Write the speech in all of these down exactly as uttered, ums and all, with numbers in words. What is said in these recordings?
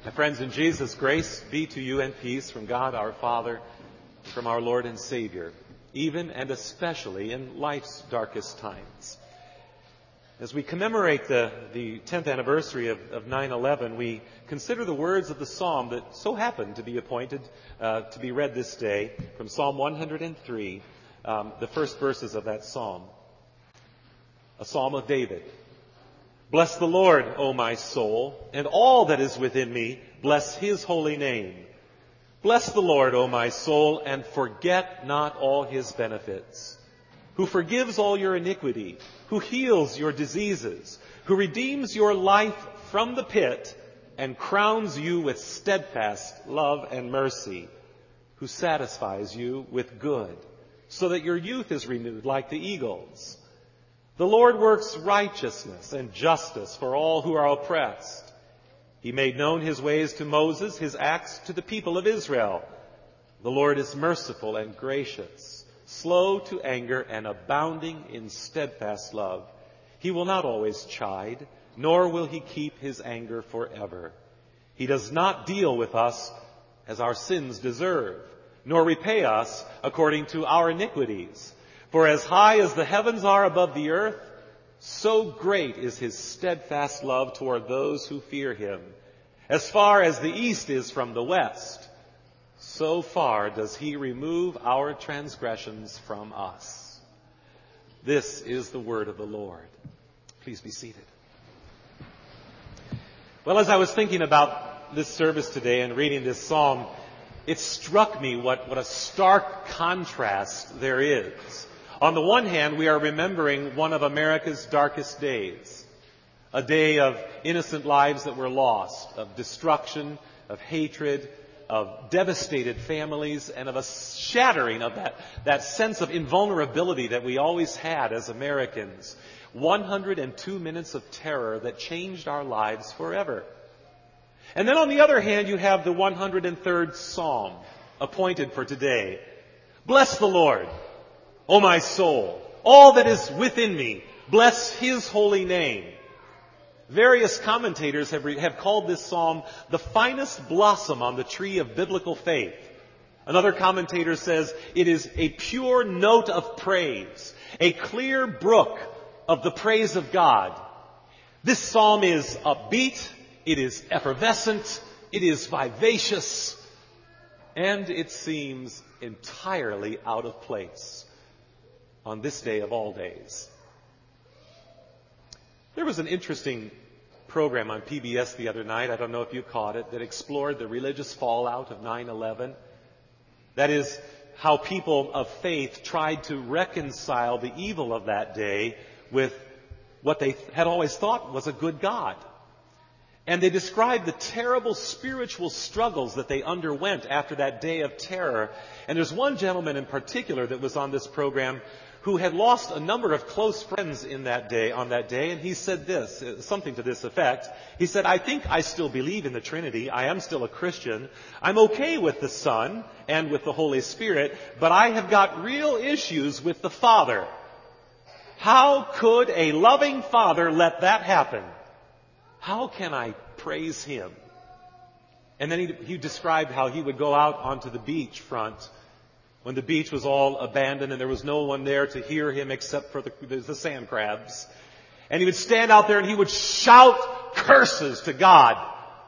My friends in Jesus, grace be to you and peace from God our Father, and from our Lord and Savior, even and especially in life's darkest times. As we commemorate the, the tenth anniversary of, of nine eleven, we consider the words of the psalm that so happened to be appointed uh, to be read this day from Psalm one hundred three, um, the first verses of that psalm. A psalm of David. Bless the Lord, O my soul, and all that is within me, bless his holy name. Bless the Lord, O my soul, and forget not all his benefits, who forgives all your iniquity, who heals your diseases, who redeems your life from the pit and crowns you with steadfast love and mercy, who satisfies you with good, so that your youth is renewed like the eagles. The Lord works righteousness and justice for all who are oppressed. He made known his ways to Moses, his acts to the people of Israel. The Lord is merciful and gracious, slow to anger and abounding in steadfast love. He will not always chide, nor will he keep his anger forever. He does not deal with us as our sins deserve, nor repay us according to our iniquities. For as high as the heavens are above the earth, so great is his steadfast love toward those who fear him. As far as the east is from the west, so far does he remove our transgressions from us. This is the word of the Lord. Please be seated. Well, as I was thinking about this service today and reading this psalm, it struck me what, what a stark contrast there is. On the one hand, we are remembering one of America's darkest days, a day of innocent lives that were lost, of destruction, of hatred, of devastated families, and of a shattering of that, that sense of invulnerability that we always had as Americans. one hundred two minutes of terror that changed our lives forever. And then on the other hand, you have the one hundred third Psalm appointed for today. Bless the Lord, O my soul, all that is within me, bless his holy name. Various commentators have, re- have called this psalm the finest blossom on the tree of biblical faith. Another commentator says it is a pure note of praise, a clear brook of the praise of God. This psalm is upbeat, it is effervescent, it is vivacious, and it seems entirely out of place on this day of all days. There was an interesting program on P B S the other night, I don't know if you caught it, that explored the religious fallout of nine eleven. That is, how people of faith tried to reconcile the evil of that day with what they had always thought was a good God. And they described the terrible spiritual struggles that they underwent after that day of terror. And there's one gentleman in particular that was on this program who had lost a number of close friends in that day, on that day, and he said this, something to this effect. He said, I think I still believe in the Trinity. I am still a Christian. I'm okay with the Son and with the Holy Spirit, but I have got real issues with the Father. How could a loving Father let that happen? How can I praise him? And then he, he described how he would go out onto the beach front when the beach was all abandoned and there was no one there to hear him except for the, the sand crabs. And he would stand out there and he would shout curses to God.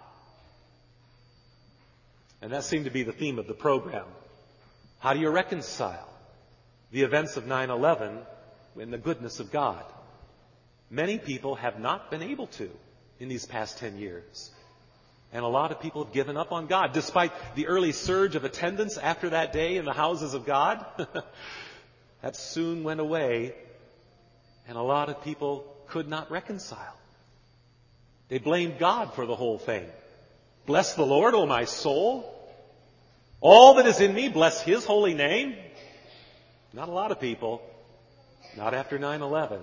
And that seemed to be the theme of the program. How do you reconcile the events of nine eleven in the goodness of God? Many people have not been able to in these past ten years. And a lot of people have given up on God. Despite the early surge of attendance after that day in the houses of God, that soon went away. And a lot of people could not reconcile. They blamed God for the whole thing. Bless the Lord, O my soul. All that is in me, bless his holy name. Not a lot of people. Not after nine eleven.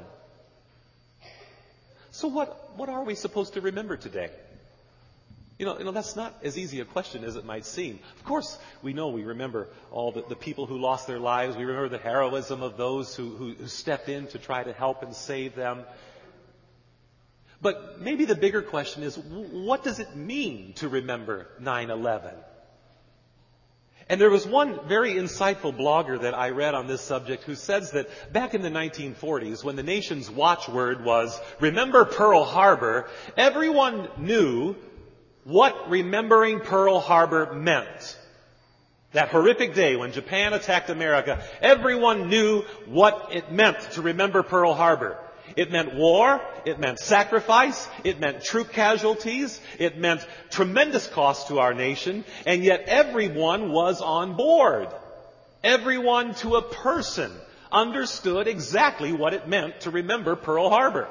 So what, what are we supposed to remember today? You know, you know, that's not as easy a question as it might seem. Of course, we know we remember all the, the people who lost their lives. We remember the heroism of those who, who, who stepped in to try to help and save them. But maybe the bigger question is, what does it mean to remember nine eleven? And there was one very insightful blogger that I read on this subject who says that back in the nineteen forties, when the nation's watchword was, "Remember Pearl Harbor," everyone knew what remembering Pearl Harbor meant. That horrific day when Japan attacked America, everyone knew what it meant to remember Pearl Harbor. It meant war, it meant sacrifice, it meant troop casualties, it meant tremendous cost to our nation, and yet everyone was on board. Everyone to a person understood exactly what it meant to remember Pearl Harbor.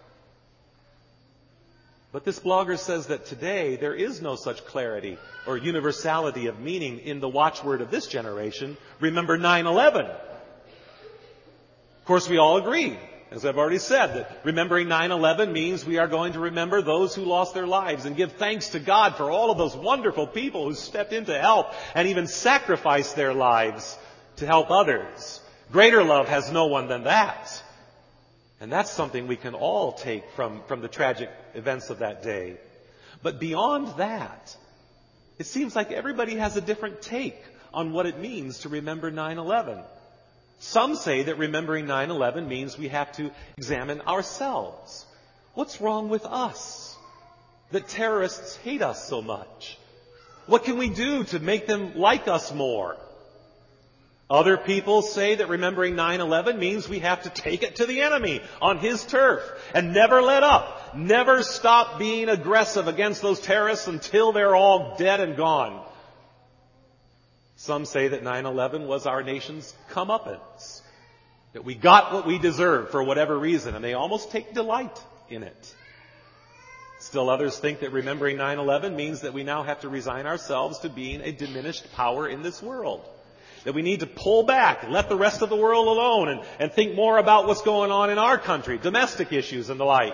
But this blogger says that today there is no such clarity or universality of meaning in the watchword of this generation, remember nine eleven. Of course, we all agree, as I've already said, that remembering nine eleven means we are going to remember those who lost their lives and give thanks to God for all of those wonderful people who stepped in to help and even sacrificed their lives to help others. Greater love has no one than that. And that's something we can all take from, from the tragic events of that day. But beyond that, it seems like everybody has a different take on what it means to remember nine eleven. Some say that remembering nine eleven means we have to examine ourselves. What's wrong with us? That terrorists hate us so much? What can we do to make them like us more? Other people say that remembering nine eleven means we have to take it to the enemy on his turf and never let up. Never stop being aggressive against those terrorists until they're all dead and gone. Some say that nine eleven was our nation's comeuppance, that we got what we deserved for whatever reason, and they almost take delight in it. Still others think that remembering nine eleven means that we now have to resign ourselves to being a diminished power in this world. That we need to pull back, let the rest of the world alone, and, and think more about what's going on in our country, domestic issues and the like.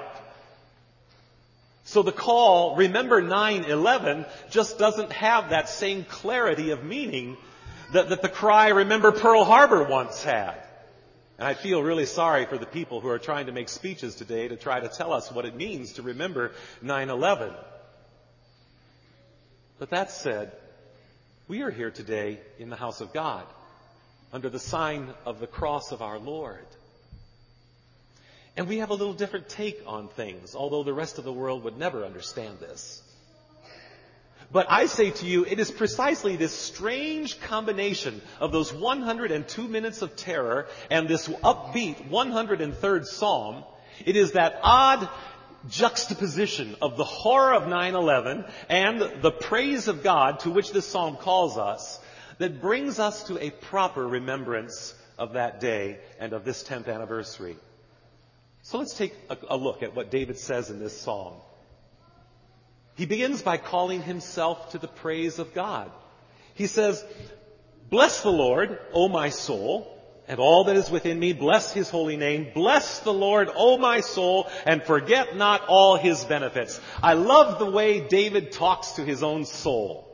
So the call, remember nine eleven, just doesn't have that same clarity of meaning that, that the cry, remember Pearl Harbor, once had. And I feel really sorry for the people who are trying to make speeches today to try to tell us what it means to remember nine eleven. But that said, we are here today in the house of God, under the sign of the cross of our Lord. And we have a little different take on things, although the rest of the world would never understand this. But I say to you, it is precisely this strange combination of those one hundred two minutes of terror and this upbeat one hundred third Psalm. It is that odd juxtaposition of the horror of nine eleven and the praise of God to which this psalm calls us that brings us to a proper remembrance of that day and of this tenth anniversary. So let's take a, a look at what David says in this psalm. He begins by calling himself to the praise of God. He says, "Bless the Lord, O my soul, and all that is within me, bless his holy name. Bless the Lord, O my soul, and forget not all his benefits." I love the way David talks to his own soul.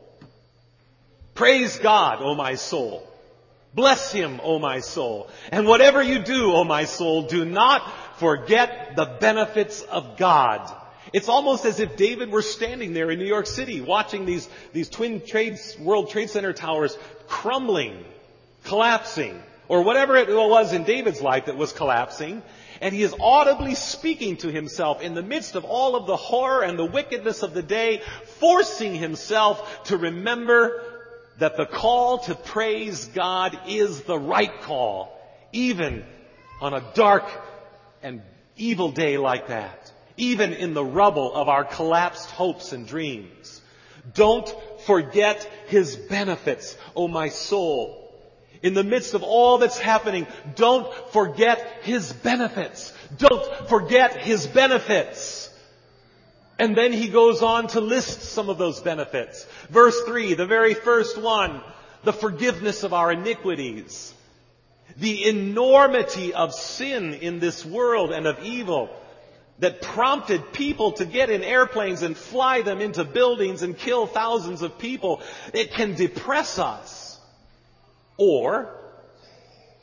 Praise God, O my soul. Bless him, O my soul. And whatever you do, O my soul, do not forget the benefits of God. It's almost as if David were standing there in New York City watching these, these twin trades, World Trade Center towers crumbling, collapsing, or whatever it was in David's life that was collapsing. And he is audibly speaking to himself in the midst of all of the horror and the wickedness of the day, forcing himself to remember that the call to praise God is the right call, even on a dark and evil day like that, even in the rubble of our collapsed hopes and dreams. Don't forget his benefits, O my soul. In the midst of all that's happening, don't forget his benefits. Don't forget his benefits. And then he goes on to list some of those benefits. Verse three, the very first one, the forgiveness of our iniquities. The enormity of sin in this world and of evil that prompted people to get in airplanes and fly them into buildings and kill thousands of people. It can depress us. Or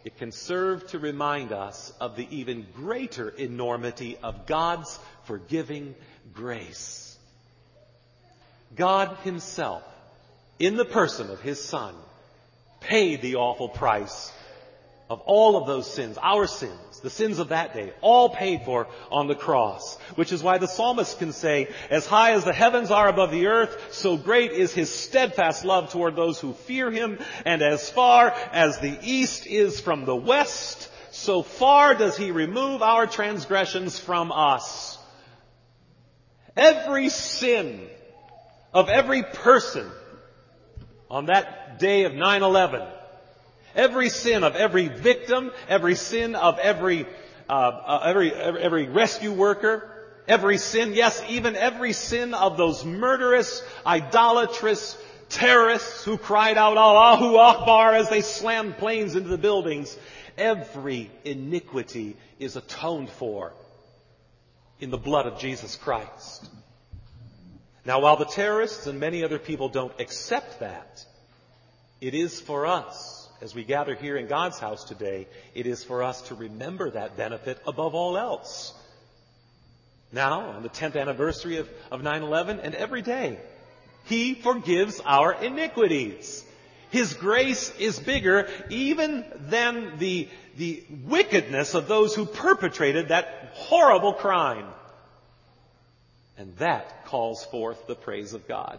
it can serve to remind us of the even greater enormity of God's forgiving grace. God himself, in the person of his Son, paid the awful price of all of those sins, our sins, the sins of that day, all paid for on the cross. Which is why the psalmist can say, as high as the heavens are above the earth, so great is his steadfast love toward those who fear him. And as far as the east is from the west, so far does he remove our transgressions from us. Every sin of every person on that day of nine eleven, every sin of every victim, every sin of every, uh, uh, every, every, every rescue worker, every sin, yes, even every sin of those murderous, idolatrous terrorists who cried out, Allahu Akbar, as they slammed planes into the buildings. Every iniquity is atoned for in the blood of Jesus Christ. Now, while the terrorists and many other people don't accept that, it is for us, as we gather here in God's house today, it is for us to remember that benefit above all else. Now, on the tenth anniversary of, of nine eleven, and every day, he forgives our iniquities. His grace is bigger even than the, the wickedness of those who perpetrated that horrible crime. And that calls forth the praise of God.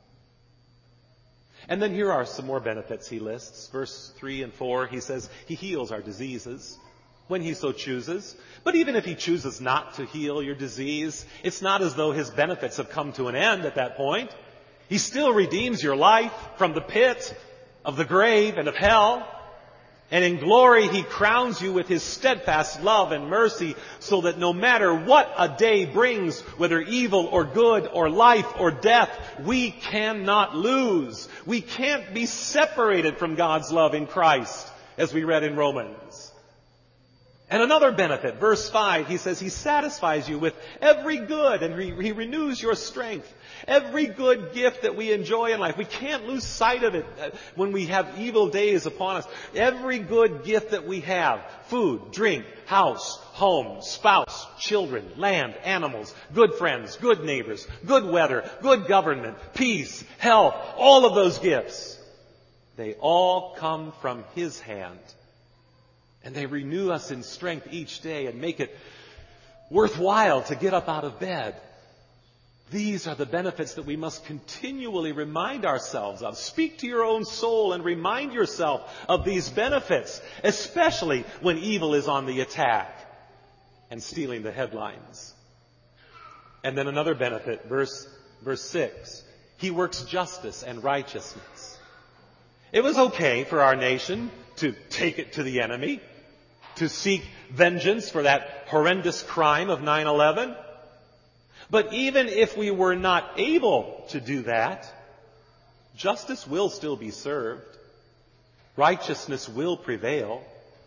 And then here are some more benefits he lists. Verse three and four, he says he heals our diseases when he so chooses. But even if he chooses not to heal your disease, it's not as though his benefits have come to an end at that point. He still redeems your life from the pit of the grave and of hell. And in glory, he crowns you with his steadfast love and mercy, so that no matter what a day brings, whether evil or good or life or death, we cannot lose. We can't be separated from God's love in Christ, as we read in Romans. And another benefit, verse five, he says he satisfies you with every good, and he, he renews your strength. Every good gift that we enjoy in life, we can't lose sight of it when we have evil days upon us. Every good gift that we have, food, drink, house, home, spouse, children, land, animals, good friends, good neighbors, good weather, good government, peace, health, all of those gifts, they all come from his hand. And they renew us in strength each day and make it worthwhile to get up out of bed. These are the benefits that we must continually remind ourselves of. Speak to your own soul and remind yourself of these benefits, especially when evil is on the attack and stealing the headlines. And then another benefit, verse, verse six. He works justice and righteousness. It was okay for our nation to take it to the enemy, to seek vengeance for that horrendous crime of nine eleven. But even if we were not able to do that, justice will still be served. Righteousness will prevail.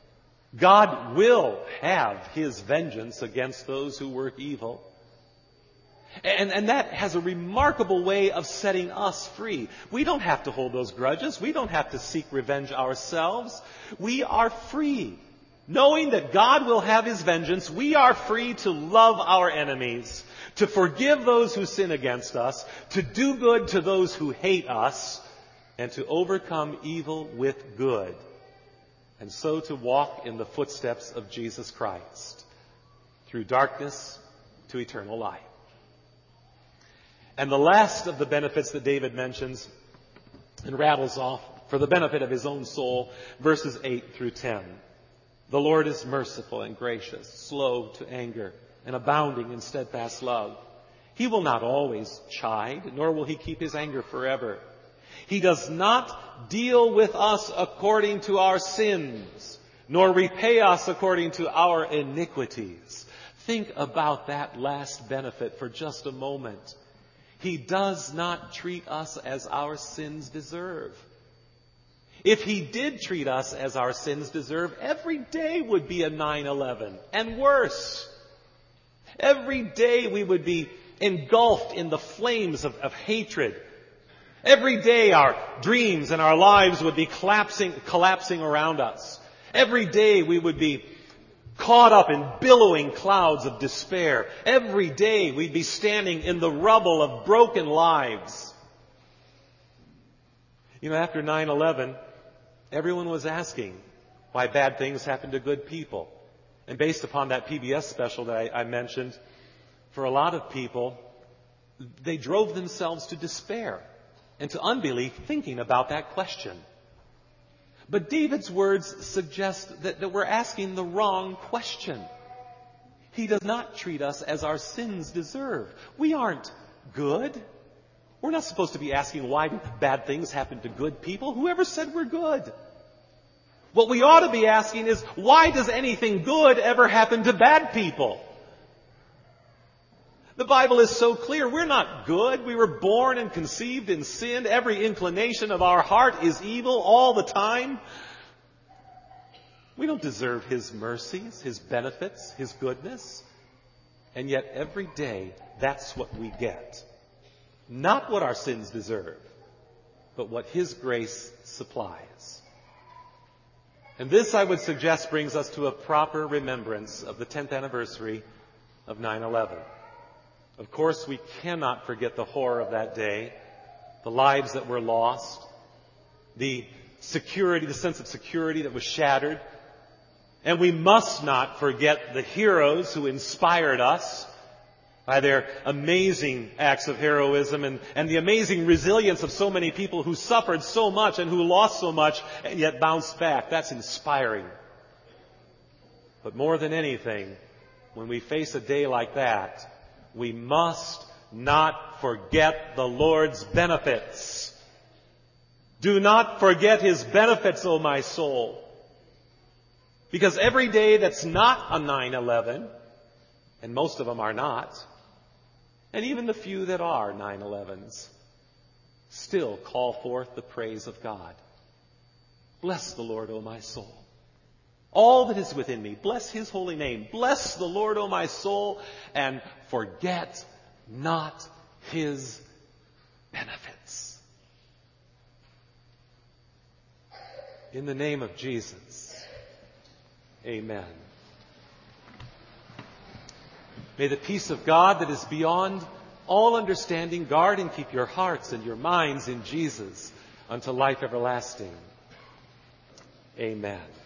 God will have his vengeance against those who work evil. And, and that has a remarkable way of setting us free. We don't have to hold those grudges. We don't have to seek revenge ourselves. We are free. Knowing that God will have his vengeance, we are free to love our enemies, to forgive those who sin against us, to do good to those who hate us, and to overcome evil with good. And so to walk in the footsteps of Jesus Christ, through darkness to eternal life. And the last of the benefits that David mentions and rattles off for the benefit of his own soul, verses eight through ten. The Lord is merciful and gracious, slow to anger, and abounding in steadfast love. He will not always chide, nor will he keep his anger forever. He does not deal with us according to our sins, nor repay us according to our iniquities. Think about that last benefit for just a moment. He does not treat us as our sins deserve. If he did treat us as our sins deserve, every day would be a nine eleven, and worse. Every day we would be engulfed in the flames of, of hatred. Every day our dreams and our lives would be collapsing, collapsing around us. Every day we would be caught up in billowing clouds of despair. Every day we'd be standing in the rubble of broken lives. You know, after nine eleven, everyone was asking why bad things happen to good people. And based upon that P B S special that I, I mentioned, for a lot of people, they drove themselves to despair and to unbelief thinking about that question. But David's words suggest that, that we're asking the wrong question. He does not treat us as our sins deserve. We aren't good. We're not supposed to be asking why do bad things happen to good people. Whoever said we're good? What we ought to be asking is, why does anything good ever happen to bad people? The Bible is so clear. We're not good. We were born and conceived in sin. Every inclination of our heart is evil all the time. We don't deserve His mercies, His benefits, His goodness. And yet every day, that's what we get. Not what our sins deserve, but what His grace supplies. And this, I would suggest, brings us to a proper remembrance of the tenth anniversary of nine eleven. Of course, we cannot forget the horror of that day, the lives that were lost, the security, the sense of security that was shattered. And we must not forget the heroes who inspired us by their amazing acts of heroism and, and the amazing resilience of so many people who suffered so much and who lost so much and yet bounced back. That's inspiring. But more than anything, when we face a day like that, we must not forget the Lord's benefits. Do not forget His benefits, O my soul. Because every day that's not a nine eleven, and most of them are not, and even the few that are nine elevens, still call forth the praise of God. Bless the Lord, O my soul. All that is within me, bless His holy name. Bless the Lord, O my soul, and forget not His benefits. In the name of Jesus, amen. May the peace of God that is beyond all understanding guard and keep your hearts and your minds in Jesus unto life everlasting. Amen.